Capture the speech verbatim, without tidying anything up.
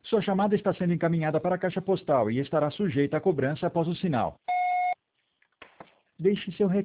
Sua chamada está sendo encaminhada para a caixa postal e estará sujeita a cobrança após o sinal. Deixe seu recado.